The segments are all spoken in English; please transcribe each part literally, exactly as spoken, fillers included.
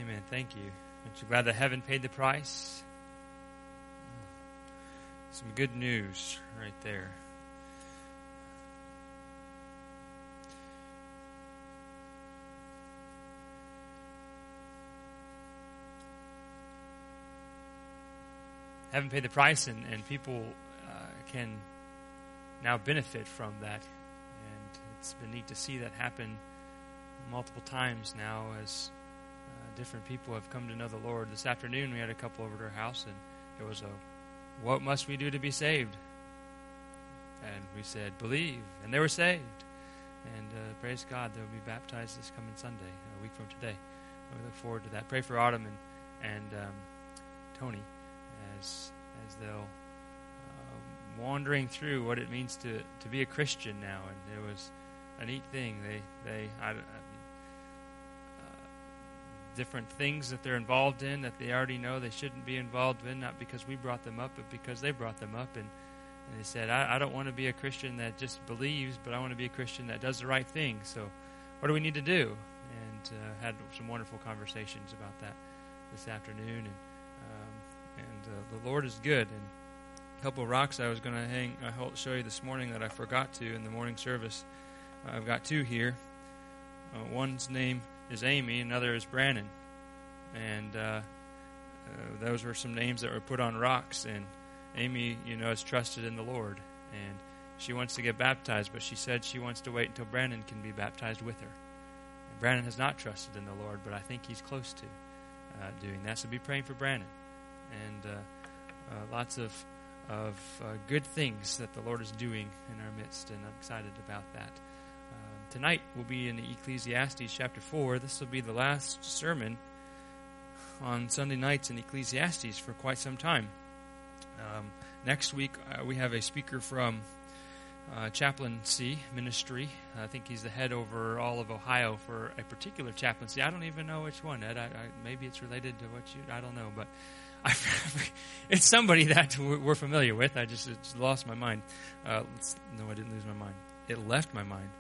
Amen. Thank you. Aren't you glad that heaven paid the price? Some good news right there. Heaven paid the price, and, and people uh, can now benefit from that. And it's been neat to see that happen multiple times now as uh, different people have come to know the Lord. This afternoon we had a couple over to our house, and it was a, what must we do to be saved? And we said, believe. And they were saved. And uh, praise God, they'll be baptized this coming Sunday, a week from today. We look forward to that. Pray for Autumn and, and um, Tony as as they'll uh, wandering through what it means to, to be a Christian now. And it was a neat thing. They, they I, I mean, uh, different things that they're involved in that they already know they shouldn't be involved in, not because we brought them up, but because they brought them up. And, and they said, I, I don't want to be a Christian that just believes, but I want to be a Christian that does the right thing. So what do we need to do? And uh, had some wonderful conversations about that this afternoon. And um, and uh, the Lord is good. And a couple of rocks I was going to hang, I will show you this morning that I forgot to in the morning service. Uh, I've got two here. Uh, one's name is Amy, another is Brandon. And uh, uh, those were some names that were put on rocks. And Amy, you know, is trusted in the Lord. And she wants to get baptized, but she said she wants to wait until Brandon can be baptized with her. And Brandon has not trusted in the Lord, but I think he's close to uh, doing that. So be praying for Brandon. And uh, uh, lots of of uh, good things that the Lord is doing in our midst, and I'm excited about that. Um, tonight we'll be in the Ecclesiastes chapter four. This will be the last sermon on Sunday nights in Ecclesiastes for quite some time. Um, next week uh, we have a speaker from uh, Chaplaincy Ministry. I think he's the head over all of Ohio for a particular chaplaincy. I don't even know which one, Ed. I, I, maybe it's related to what you, I don't know, but I, it's somebody that we're familiar with. I just, just lost my mind. Uh, no, I didn't lose my mind. It left my mind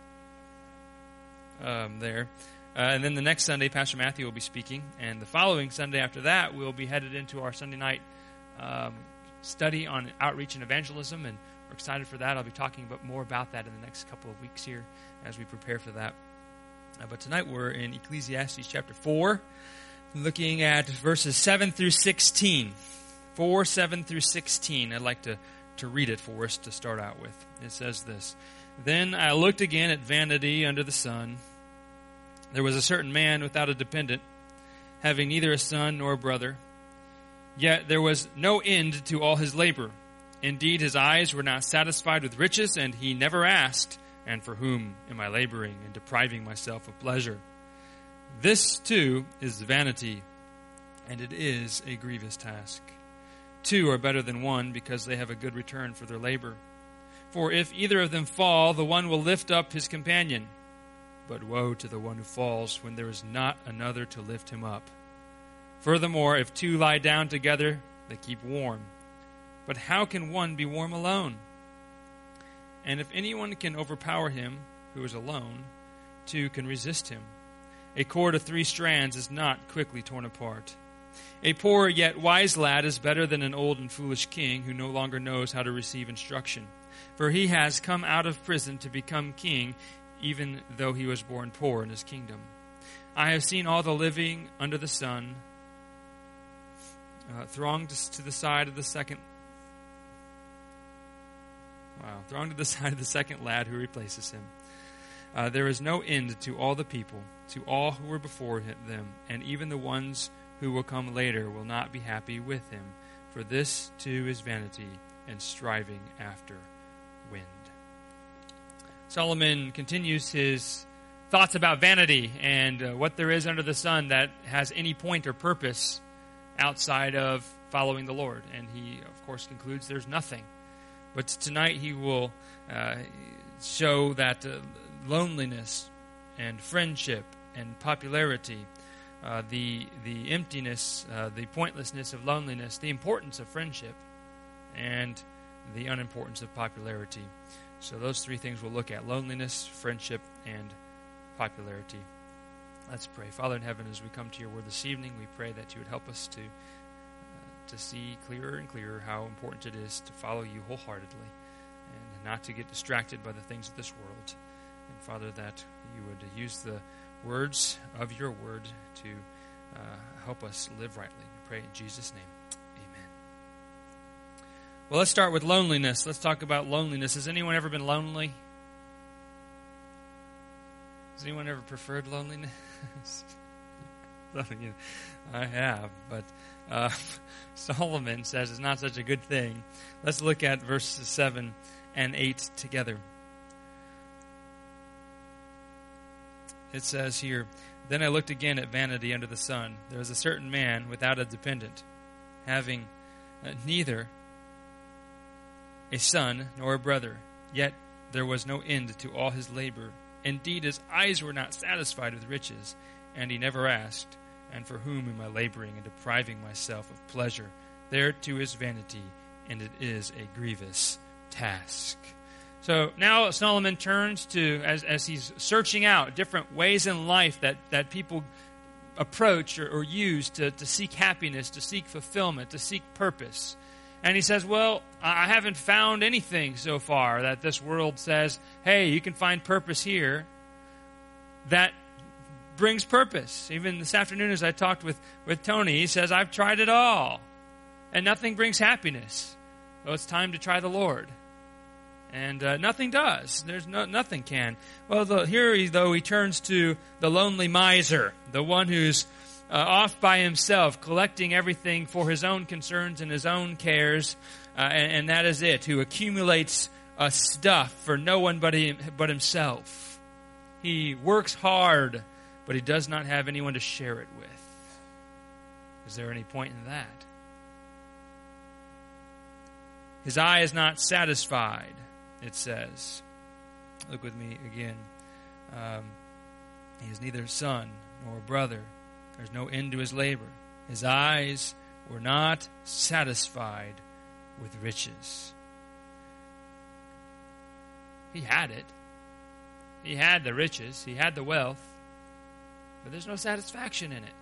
um, there. Uh, and then the next Sunday, Pastor Matthew will be speaking. And the following Sunday after that, we'll be headed into our Sunday night um, study on outreach and evangelism. And we're excited for that. I'll be talking about more about that in the next couple of weeks here as we prepare for that. Uh, but tonight we're in Ecclesiastes chapter four. Looking at verses seven through sixteen. four, seven through sixteen. I'd like to, to read it for us to start out with. It says this. Then I looked again at vanity under the sun. There was a certain man without a dependent, having neither a son nor a brother. Yet there was no end to all his labor. Indeed, his eyes were not satisfied with riches, and he never asked, and for whom am I laboring and depriving myself of pleasure? This, too, is vanity, and it is a grievous task. Two are better than one, because they have a good return for their labor. For if either of them fall, the one will lift up his companion. But woe to the one who falls when there is not another to lift him up. Furthermore, if two lie down together, they keep warm. But how can one be warm alone? And if anyone can overpower him who is alone, two can resist him. A cord of three strands is not quickly torn apart. A poor yet wise lad is better than an old and foolish king who no longer knows how to receive instruction. For he has come out of prison to become king, even though he was born poor in his kingdom. I have seen all the living under the sun uh, thronged to the side of the second. Wow, thronged to the side of the second lad who replaces him. Uh, there is no end to all the people, to all who were before him, them, and even the ones who will come later will not be happy with him. For this too is vanity and striving after wind. Solomon continues his thoughts about vanity and uh, what there is under the sun that has any point or purpose outside of following the Lord. And he, of course, concludes there's nothing. But tonight he will uh, show that uh, loneliness and friendship and popularity, uh, the the emptiness, uh, the pointlessness of loneliness, the importance of friendship, and the unimportance of popularity. So those three things we'll look at: loneliness, friendship, and popularity. Let's pray. Father in heaven, as we come to your word this evening, we pray that you would help us to uh, to see clearer and clearer how important it is to follow you wholeheartedly and not to get distracted by the things of this world. And Father, that you would use the words of your word to uh, help us live rightly. We pray in Jesus' name. Amen. Well, let's start with loneliness. Let's talk about loneliness. Has anyone ever been lonely? Has anyone ever preferred loneliness? I have, but uh, Solomon says it's not such a good thing. Let's look at verses seven and eight together. It says here, "Then I looked again at vanity under the sun. There was a certain man without a dependent, having uh, neither a son nor a brother, yet there was no end to all his labor. Indeed, his eyes were not satisfied with riches, and he never asked, and for whom am I laboring and depriving myself of pleasure? There too is vanity, and it is a grievous task." So now Solomon turns to, as, as he's searching out different ways in life that, that people approach or, or use to, to seek happiness, to seek fulfillment, to seek purpose. And he says, well, I haven't found anything so far that this world says, hey, you can find purpose here, that brings purpose. Even this afternoon as I talked with, with Tony, he says, I've tried it all, and nothing brings happiness. So it's time to try the Lord. And uh, nothing does. There's no, nothing can. Well, the, here, he, though, he turns to the lonely miser, the one who's uh, off by himself, collecting everything for his own concerns and his own cares, uh, and, and that is it, who accumulates uh, stuff for no one but, he, but himself. He works hard, but he does not have anyone to share it with. Is there any point in that? His eye is not satisfied, it says. Look with me again. Um, he has neither son nor brother. There's no end to his labor. His eyes were not satisfied with riches. He had it. He had the riches. He had the wealth. But there's no satisfaction in it.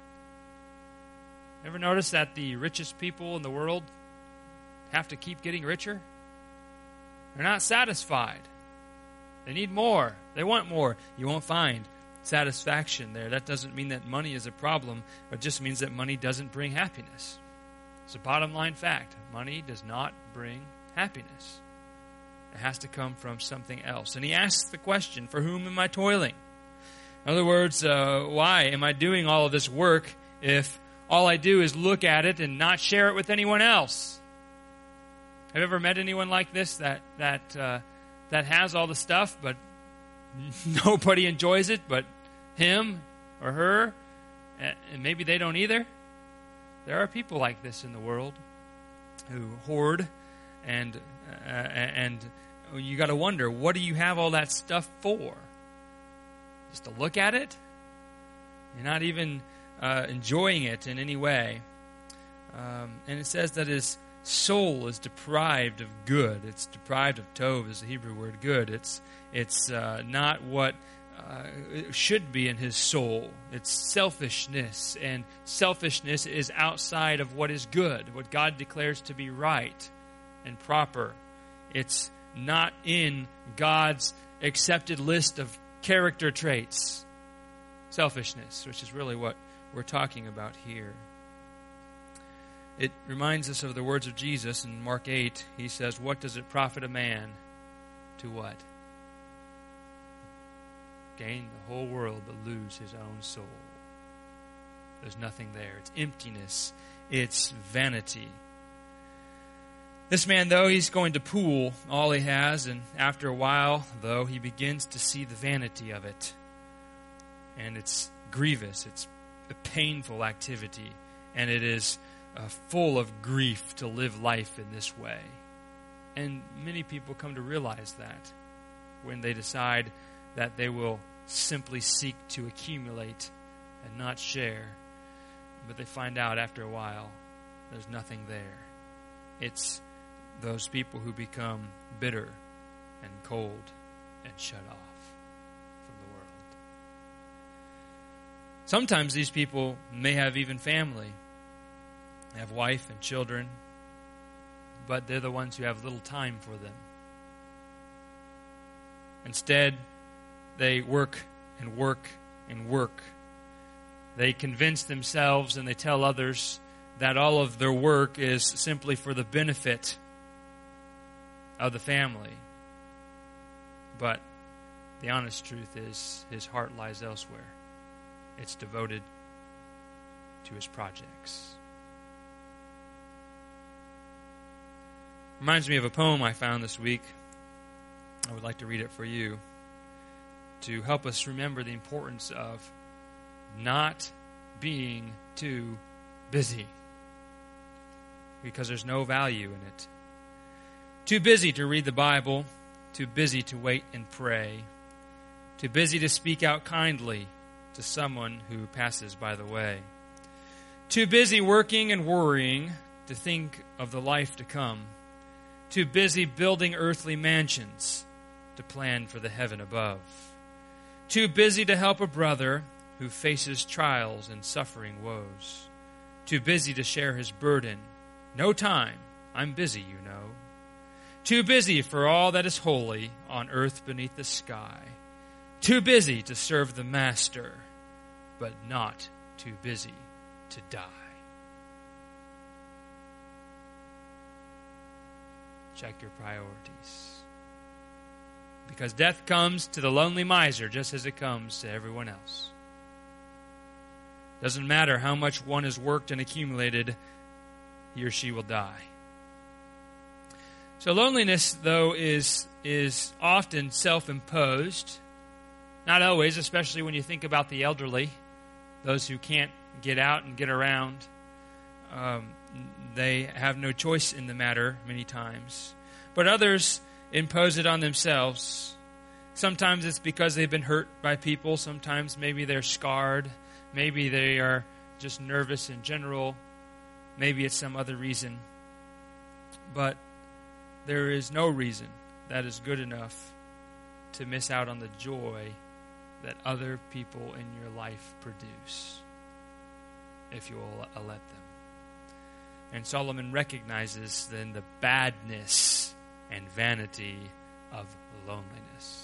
Ever notice that the richest people in the world have to keep getting richer? They're not satisfied. They need more. They want more. You won't find satisfaction there. That doesn't mean that money is a problem. It just means that money doesn't bring happiness. It's a bottom line fact. Money does not bring happiness. It has to come from something else. And he asks the question, for whom am I toiling? In other words, uh, why am I doing all of this work if all I do is look at it and not share it with anyone else? Have you ever met anyone like this that that uh, that has all the stuff, but nobody enjoys it but him or her, and maybe they don't either? There are people like this in the world who hoard, and uh, and you got to wonder, what do you have all that stuff for? Just to look at it? You're not even uh, enjoying it in any way. Um, and it says that his soul is deprived of good. It's deprived of tov, is the Hebrew word good. It's it's uh, not what uh, it should be in his soul. It's selfishness, and selfishness is outside of what is good, what God declares to be right and proper. It's not in God's accepted list of character traits. Selfishness, which is really what we're talking about here. It reminds us of the words of Jesus in Mark eight. He says, what does it profit a man to what? Gain the whole world but lose his own soul. There's nothing there. It's emptiness. It's vanity. This man, though, he's going to pool all he has, and after a while, though, he begins to see the vanity of it. And it's grievous. It's a painful activity. And it is Uh, full of grief to live life in this way. And many people come to realize that when they decide that they will simply seek to accumulate and not share. But they find out after a while there's nothing there. It's those people who become bitter and cold and shut off from the world. Sometimes these people may have even family, they have wife and children, but they're the ones who have little time for them. Instead, they work and work and work. They convince themselves and they tell others that all of their work is simply for the benefit of the family. But the honest truth is, his heart lies elsewhere. It's devoted to his projects. Reminds me of a poem I found this week. I would like to read it for you to help us remember the importance of not being too busy, because there's no value in it. Too busy to read the Bible, too busy to wait and pray, too busy to speak out kindly to someone who passes by the way, too busy working and worrying to think of the life to come, too busy building earthly mansions to plan for the heaven above, too busy to help a brother who faces trials and suffering woes, too busy to share his burden. No time, I'm busy, you know. Too busy for all that is holy on earth beneath the sky. Too busy to serve the Master, but not too busy to die. Check your priorities. Because death comes to the lonely miser just as it comes to everyone else. Doesn't matter how much one has worked and accumulated, he or she will die. So loneliness, though, is, is often self-imposed. Not always, especially when you think about the elderly, those who can't get out and get around. Um, they have no choice in the matter many times. But others impose it on themselves. Sometimes it's because they've been hurt by people. Sometimes maybe they're scarred. Maybe they are just nervous in general. Maybe it's some other reason. But there is no reason that is good enough to miss out on the joy that other people in your life produce, if you will let them. And Solomon recognizes then the badness and vanity of loneliness.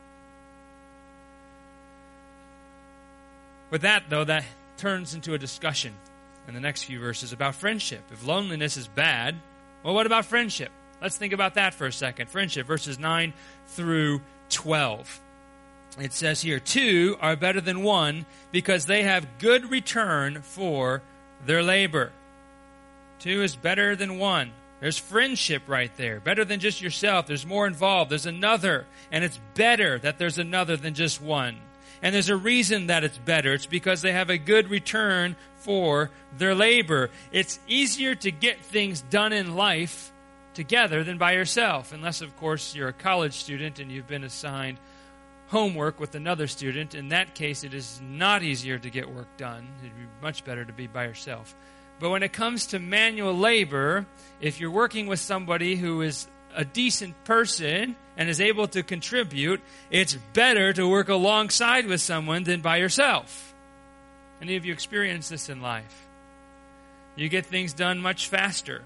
With that, though, that turns into a discussion in the next few verses about friendship. If loneliness is bad, well, what about friendship? Let's think about that for a second. Friendship, verses nine through twelve. It says here, two are better than one because they have good return for their labor. Two is better than one. There's friendship right there. Better than just yourself. There's more involved. There's another. And it's better that there's another than just one. And there's a reason that it's better. It's because they have a good return for their labor. It's easier to get things done in life together than by yourself. Unless, of course, you're a college student and you've been assigned homework with another student. In that case, it is not easier to get work done. It'd be much better to be by yourself. But when it comes to manual labor, if you're working with somebody who is a decent person and is able to contribute, it's better to work alongside with someone than by yourself. Any of you experience this in life? You get things done much faster.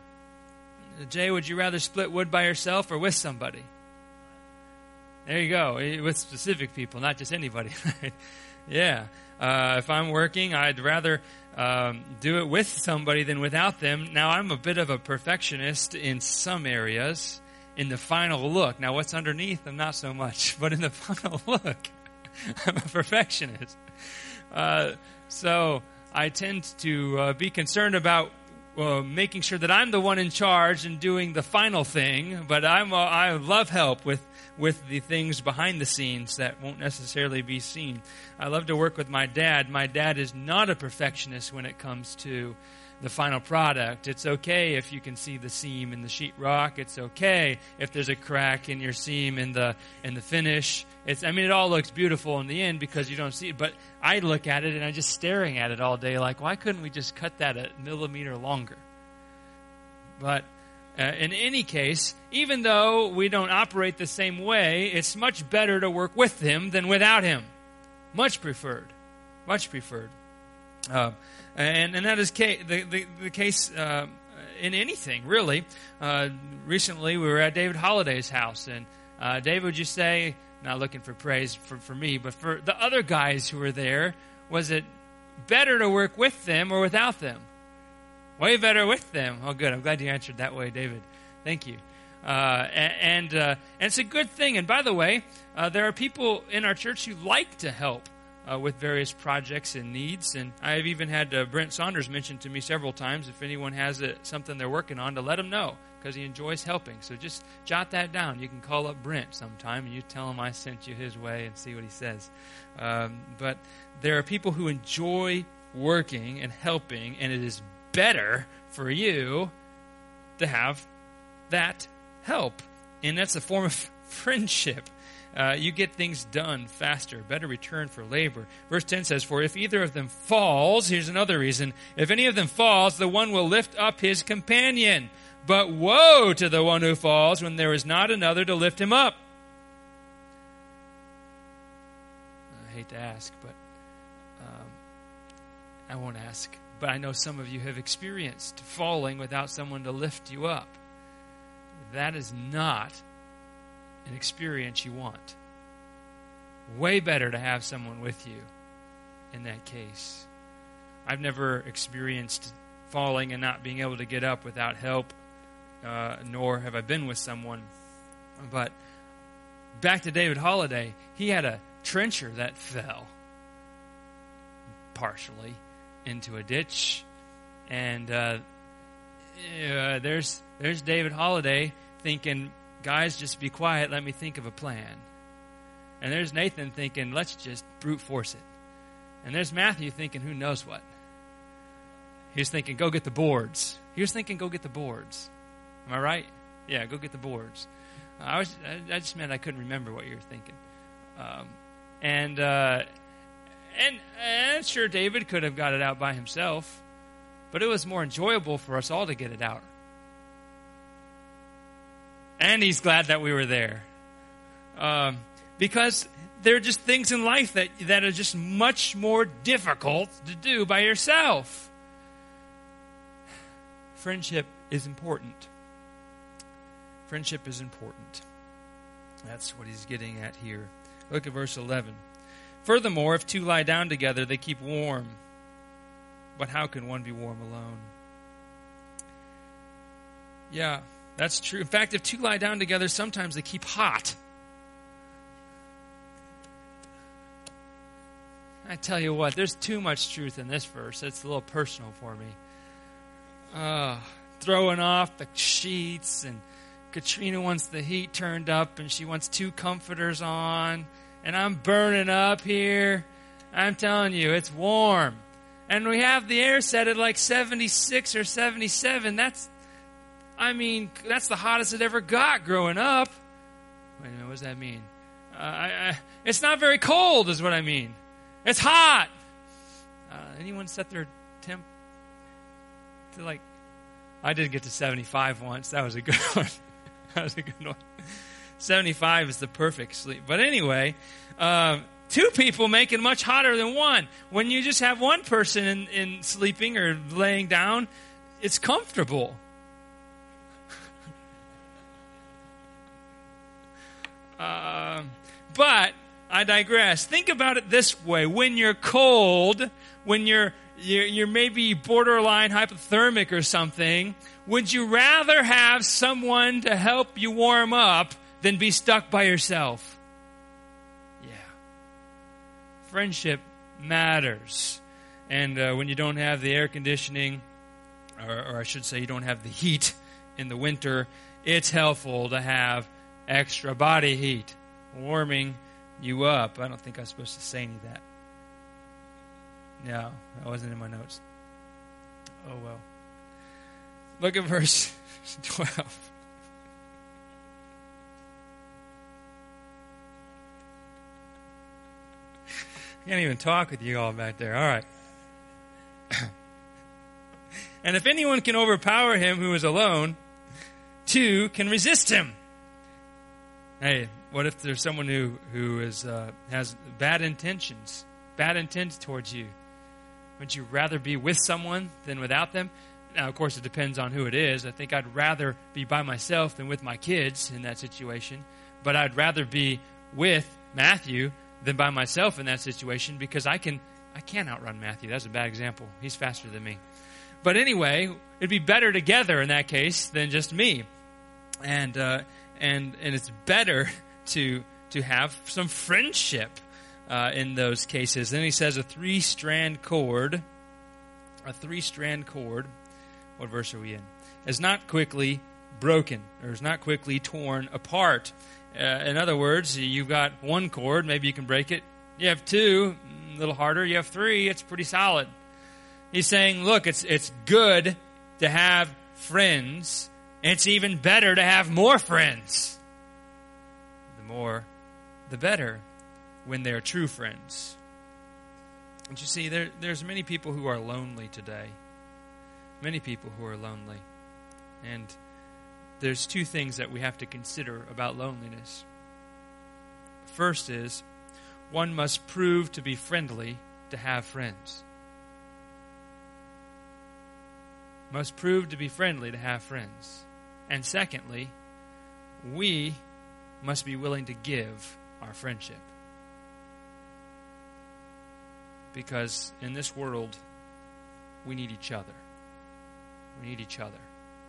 Jay, would you rather split wood by yourself or with somebody? There you go. With specific people, not just anybody. Right? Yeah. Uh, if I'm working, I'd rather um, do it with somebody than without them. Now, I'm a bit of a perfectionist in some areas. In the final look. Now, what's underneath, I'm not so much. But in the final look, I'm a perfectionist. Uh, so I tend to uh, be concerned about uh, making sure that I'm the one in charge and doing the final thing. But I'm uh, I love help with, with the things behind the scenes that won't necessarily be seen. I love to work with my dad. My dad is not a perfectionist when it comes to the final product. It's okay if you can see the seam in the sheetrock. It's okay if there's a crack in your seam in the in the finish. It's I mean, it all looks beautiful in the end because you don't see it. But I look at it and I'm just staring at it all day like, why couldn't we just cut that a millimeter longer? But uh, in any case, even though we don't operate the same way, it's much better to work with him than without him. Much preferred. Much preferred. Uh, and, and that is ca- the, the, the case uh, in anything, really. Uh, recently, we were at David Holliday's house, and uh, David, would you say, not looking for praise for, for me, but for the other guys who were there, was it better to work with them or without them? Way better with them. Oh, good. I'm glad you answered that way, David. Thank you. Uh, and, uh, and it's a good thing. And by the way, uh, there are people in our church who like to help uh, with various projects and needs. And I've even had uh, Brent Saunders mention to me several times if anyone has a, something they're working on to let him know, because he enjoys helping. So just jot that down. You can call up Brent sometime and you tell him I sent you his way and see what he says. Um, but there are people who enjoy working and helping, and it is better for you to have that help. And that's a form of friendship. Uh, you get things done faster, better return for labor. Verse ten says, for if either of them falls, here's another reason, if any of them falls, the one will lift up his companion. But woe to the one who falls when there is not another to lift him up. I hate to ask, but um, I won't ask. But I know some of you have experienced falling without someone to lift you up. That is not an experience you want. Way better to have someone with you in that case. I've never experienced falling and not being able to get up without help, uh, nor have I been with someone. But back to David Holliday, he had a trencher that fell partially into a ditch, and uh, uh, there's there's David Holliday thinking, guys, just be quiet, let me think of a plan. And there's Nathan thinking, let's just brute force it. And there's Matthew thinking, who knows what. He was thinking, go get the boards. He was thinking, go get the boards. Am I right? Yeah, go get the boards. I was. I just meant I couldn't remember what you were thinking. Um, and, uh, and and sure, David could have got it out by himself, but it was more enjoyable for us all to get it out. And he's glad that we were there. Um, because there are just things in life that, that are just much more difficult to do by yourself. Friendship is important. Friendship is important. That's what he's getting at here. Look at verse eleven. Furthermore, if two lie down together, they keep warm. But how can one be warm alone? Yeah, that's true. In fact, if two lie down together, sometimes they keep hot. I tell you what, there's too much truth in this verse. It's a little personal for me. Uh, throwing off the sheets, and Katrina wants the heat turned up, and she wants two comforters on, and I'm burning up here. I'm telling you, it's warm. And we have the air set at like seventy-six or seventy-seven. That's, I mean, that's the hottest it ever got growing up. Wait a minute, what does that mean? Uh, I, I, it's not very cold is what I mean. It's hot. Uh, anyone set their temp to like, I did get to seventy-five once. That was a good one. That was a good one. seventy-five is the perfect sleep. But anyway, um, two people make it much hotter than one. When you just have one person in, in sleeping or laying down, it's comfortable. uh, but I digress. Think about it this way. When you're cold, when you're, you're, you're maybe borderline hypothermic or something, would you rather have someone to help you warm up than be stuck by yourself? Yeah. Friendship matters. And uh, when you don't have the air conditioning, or, or I should say you don't have the heat in the winter, it's helpful to have extra body heat, warming you up. I don't think I was supposed to say any of that. No, that wasn't in my notes. Oh well. Look at verse twelve. I can't even talk with you all back there. All right. And if anyone can overpower him who is alone, two can resist him. Hey, what if there's someone who, who is uh, has bad intentions, bad intent towards you? Would you rather be with someone than without them? Now, of course, it depends on who it is. I think I'd rather be by myself than with my kids in that situation. But I'd rather be with Matthew than by myself in that situation, because I can I can't outrun Matthew. That's a bad example. He's faster than me. But anyway, it'd be better together in that case than just me. And uh, and and it's better to to have some friendship uh, in those cases. Then he says a three-strand cord, a three-strand cord. What verse are we in? Is not quickly broken, or is not quickly torn apart. Uh, in other words, you've got one cord, maybe you can break it. You have two, a little harder. You have three, it's pretty solid. He's saying, look, it's it's good to have friends. It's even better to have more friends. The more, the better, when they're true friends. And you see, there, there's many people who are lonely today. Many people who are lonely. And there's two things that we have to consider about loneliness. First is, one must prove to be friendly to have friends. Must prove to be friendly to have friends. And secondly, we must be willing to give our friendship. Because in this world, we need each other. We need each other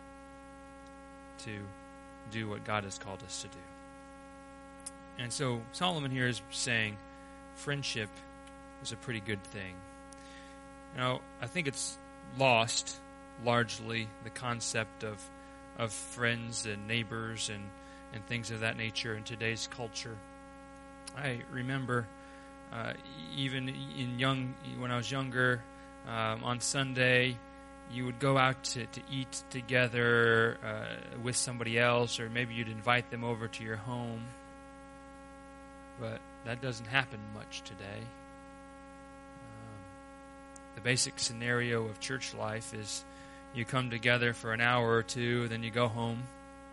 to do what God has called us to do. And so Solomon here is saying friendship is a pretty good thing. Now, I think it's lost largely the concept of of friends and neighbors and, and things of that nature in today's culture. I remember uh, even in young when I was younger, um, on Sunday, you would go out to, to eat together uh, with somebody else, or maybe you'd invite them over to your home. But that doesn't happen much today. Um, the basic scenario of church life is you come together for an hour or two, then you go home.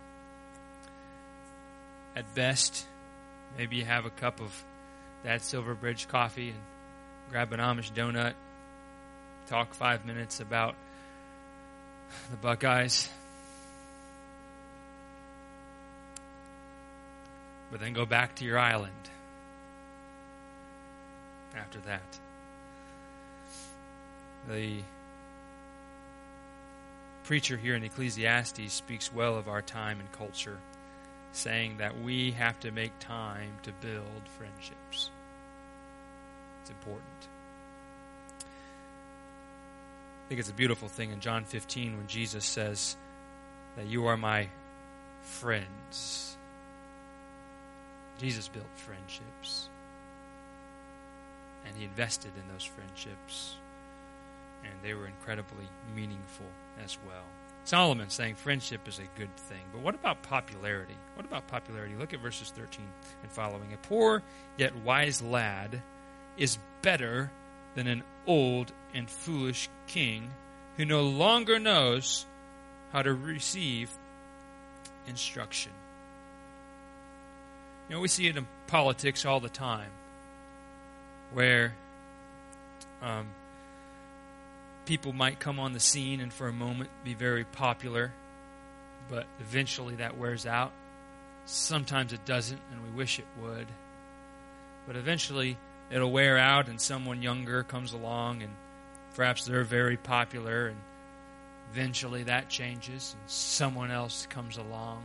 At best, maybe you have a cup of that Silverbridge coffee and grab an Amish donut, talk five minutes about the Buckeyes, but then go back to your island after that. The preacher here in Ecclesiastes speaks well of our time and culture, saying that we have to make time to build friendships. It's important. I think it's a beautiful thing in John fifteen when Jesus says that you are my friends. Jesus built friendships, and he invested in those friendships, and they were incredibly meaningful as well. Solomon's saying friendship is a good thing. But what about popularity? What about popularity? Look at verses thirteen and following. A poor yet wise lad is better than an old and foolish king who no longer knows how to receive instruction. You know, we see it in politics all the time, where um, people might come on the scene and for a moment be very popular, but eventually that wears out. Sometimes it doesn't, and we wish it would. But eventually it'll wear out, and someone younger comes along, and perhaps they're very popular, and eventually that changes, and someone else comes along.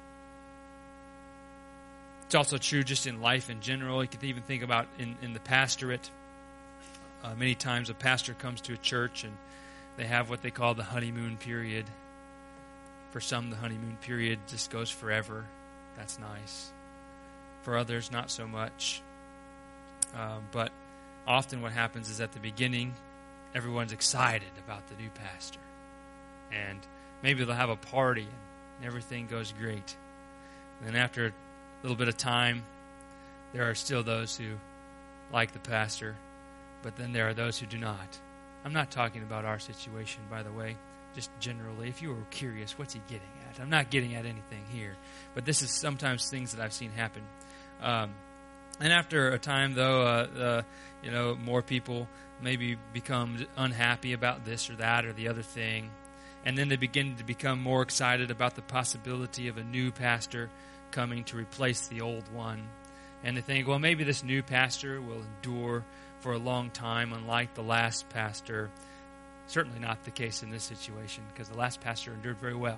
It's also true just in life in general. You could even think about in, in the pastorate. Uh, many times a pastor comes to a church and they have what they call the honeymoon period. For some, the honeymoon period just goes forever. That's nice. For others, not so much. Um, but often what happens is at the beginning, everyone's excited about the new pastor. And maybe they'll have a party and everything goes great. And then after a little bit of time, there are still those who like the pastor, but then there are those who do not. I'm not talking about our situation, by the way, just generally. If you were curious, what's he getting at? I'm not getting at anything here. But this is sometimes things that I've seen happen. Um, and after a time, though, uh, uh, you know, more people maybe become unhappy about this or that or the other thing. And then they begin to become more excited about the possibility of a new pastor coming to replace the old one. And they think, well, maybe this new pastor will endure for a long time, unlike the last pastor. Certainly not the case in this situation, because the last pastor endured very well.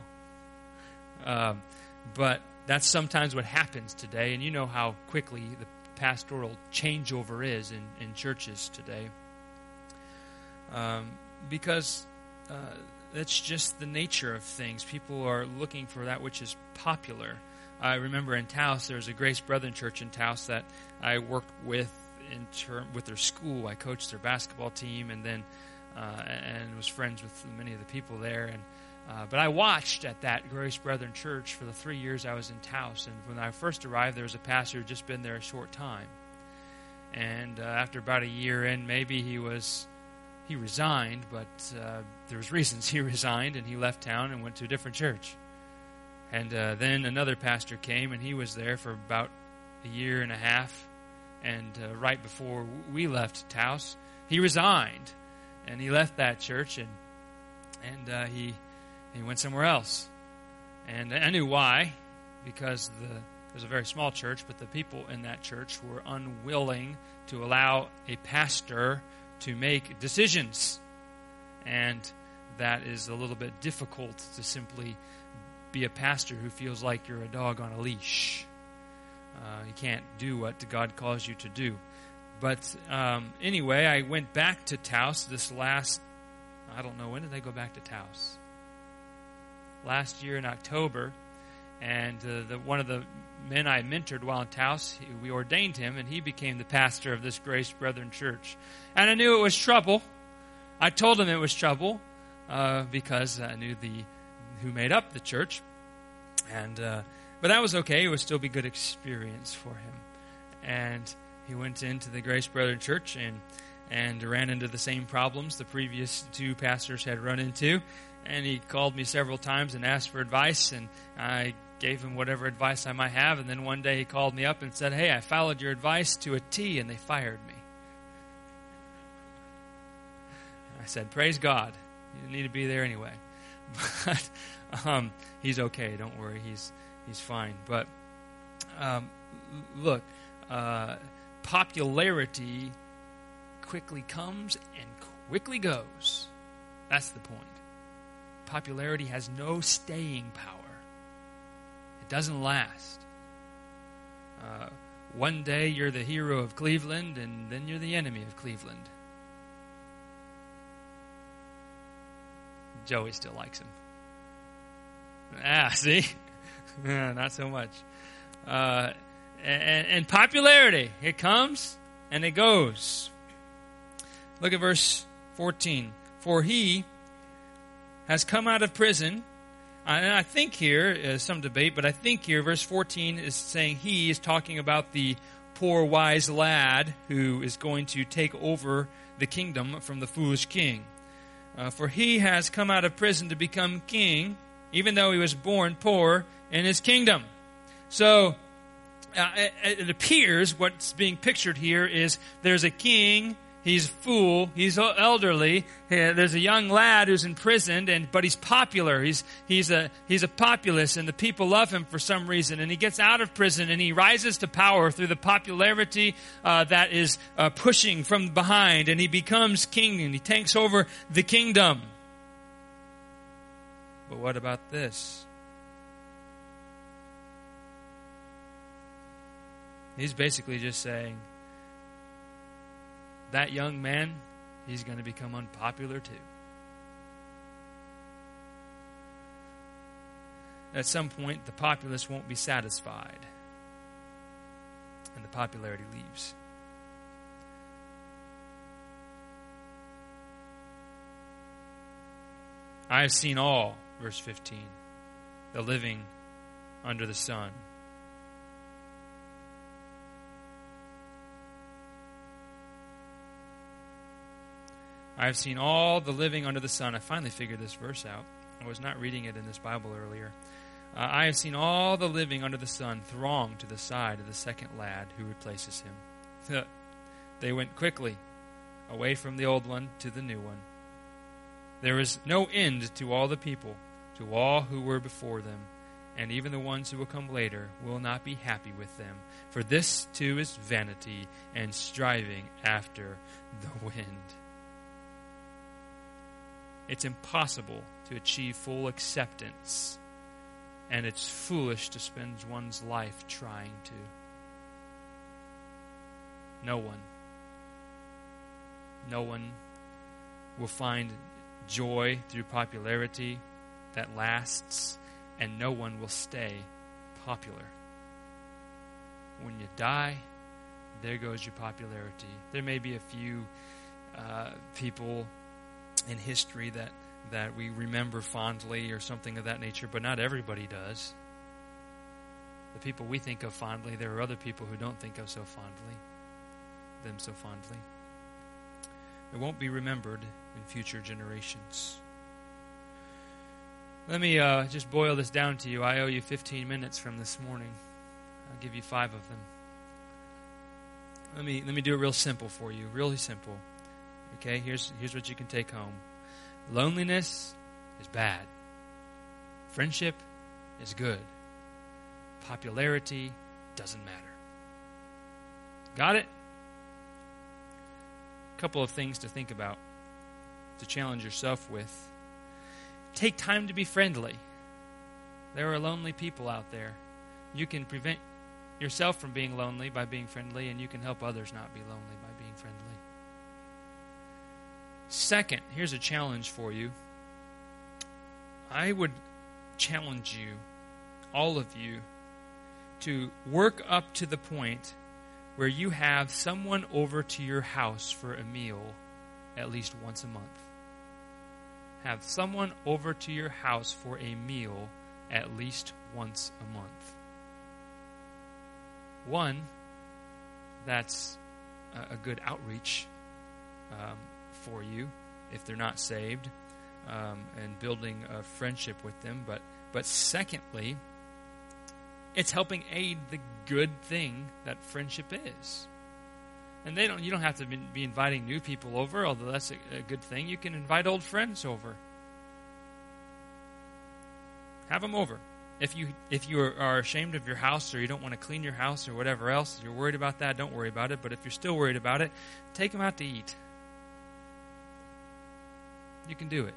Um, but that's sometimes what happens today, and you know how quickly the pastoral changeover is in, in churches today. Um, because uh, that's just the nature of things. People are looking for that which is popular. I remember in Taos, there was a Grace Brethren church in Taos that I worked with in term with their school. I coached their basketball team, and then uh, and was friends with many of the people there. And uh, but I watched at that Grace Brethren church for the three years I was in Taos. And when I first arrived, there was a pastor who had just been there a short time. And uh, after about a year in, maybe he was he resigned, but uh, there was reasons he resigned, and he left town and went to a different church. And uh, then another pastor came, and he was there for about a year and a half. And uh, right before we left Taos, he resigned, and he left that church, and and uh, he he went somewhere else. And I knew why, because the it was a very small church, but the people in that church were unwilling to allow a pastor to make decisions, and that is a little bit difficult to simply be a pastor who feels like you're a dog on a leash. Uh, you can't do what God calls you to do. But um, anyway, I went back to Taos this last, I don't know, when did I go back to Taos? Last year in October. And uh, the, one of the men I mentored while in Taos, he, we ordained him, and he became the pastor of this Grace Brethren church. And I knew it was trouble. I told him it was trouble uh, because I knew the who made up the church. And uh, but that was okay. It would still be good experience for him. And he went into the Grace Brethren church and and ran into the same problems the previous two pastors had run into. And he called me several times and asked for advice, and I gave him whatever advice I might have. And then one day he called me up and said, "Hey, I followed your advice to a T, and they fired me." I said, "Praise God. You didn't need to be there anyway." But um, he's okay. Don't worry. He's he's fine. But um, look, uh, popularity quickly comes and quickly goes. That's the point. Popularity has no staying power. It doesn't last. Uh, one day you're the hero of Cleveland, and then you're the enemy of Cleveland. Joey still likes him. Ah, see? Not so much. Uh, and, and popularity, it comes and it goes. Look at verse fourteen. For he has come out of prison. And I think here, is some debate, but I think here verse fourteen is saying he is talking about the poor wise lad who is going to take over the kingdom from the foolish king. Uh, for he has come out of prison to become king, even though he was born poor in his kingdom. So uh, it, it appears what's being pictured here is there's a king. He's a fool. He's elderly. There's a young lad who's imprisoned, and but he's popular. He's he's a he's a populist, and the people love him for some reason. And he gets out of prison, and he rises to power through the popularity uh, that is uh, pushing from behind, and he becomes king, and he takes over the kingdom. But what about this? He's basically just saying, that young man, he's going to become unpopular too. At some point, the populace won't be satisfied, and the popularity leaves. I have seen all, verse fifteen, the living under the sun. I have seen all the living under the sun. I finally figured this verse out. I was not reading it in this Bible earlier. Uh, I have seen all the living under the sun throng to the side of the second lad who replaces him. They went quickly. away from the old one to the new one. There is no end to all the people, to all who were before them, and even the ones who will come later will not be happy with them. For this too is vanity and striving after the wind. It's impossible to achieve full acceptance, and it's foolish to spend one's life trying to. No one, no one will find joy through popularity that lasts, and no one will stay popular. When you die, there goes your popularity. There may be a few uh, people in history that, that we remember fondly or something of that nature, but not everybody does. The people we think of fondly, there are other people who don't think of so fondly, them so fondly. It won't be remembered in future generations. Let me uh, just boil this down to you. I owe you fifteen minutes from this morning. I'll give you five of them. Let me let me do it real simple for you, really simple. Okay, here's here's what you can take home. Loneliness is bad. Friendship is good. Popularity doesn't matter. Got it? A couple of things to think about, to challenge yourself with. Take time to be friendly. There are lonely people out there. You can prevent yourself from being lonely by being friendly, and you can help others not be lonely by being friendly. Second, here's a challenge for you. I would challenge you, all of you, to work up to the point where you have someone over to your house for a meal at least once a month. Have someone over to your house for a meal at least once a month. One, that's a good outreach um, for you if they're not saved, um, and building a friendship with them. But but secondly, it's helping aid the good thing that friendship is. And they don't. You don't have to be inviting new people over, although that's a, a good thing. You can invite old friends over. Have them over. If you if you are ashamed of your house, or you don't want to clean your house, or whatever else, you're worried about that, don't worry about it. But if you're still worried about it, take them out to eat. You can do it.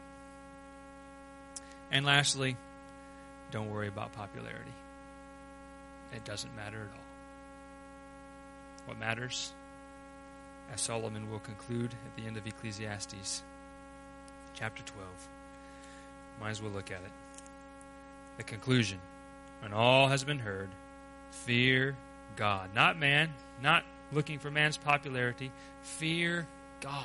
And lastly, don't worry about popularity. It doesn't matter at all. What matters, as Solomon will conclude at the end of Ecclesiastes, chapter twelve. Might as well look at it. The conclusion. When all has been heard, fear God. Not man, not looking for man's popularity. Fear God.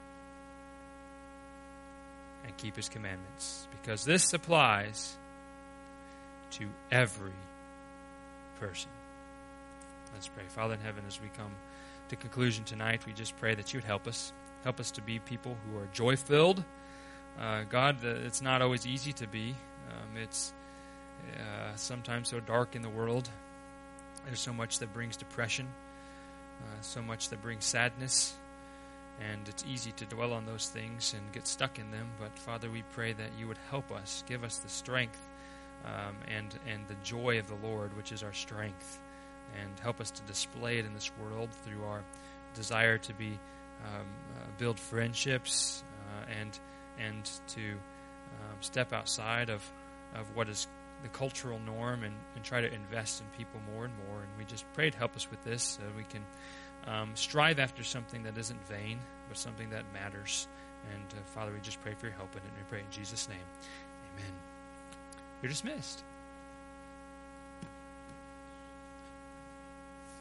And keep His commandments. Because this applies to every person. Let's pray. Father in heaven, as we come to conclusion tonight, we just pray that You would help us. Help us to be people who are joy-filled. Uh, God, the, it's not always easy to be. Um, it's uh, sometimes so dark in the world. There's so much that brings depression, uh, so much that brings sadness, and it's easy to dwell on those things and get stuck in them. But Father, we pray that You would help us, give us the strength um, and and the joy of the Lord, which is our strength, and help us to display it in this world through our desire to be um, uh, build friendships uh, and and to um, step outside of of what is the cultural norm, and, and try to invest in people more and more. And we just pray to help us with this, so we can um, strive after something that isn't vain, but something that matters. And uh, Father, we just pray for Your help in it, and we pray in Jesus' name. Amen. You're dismissed.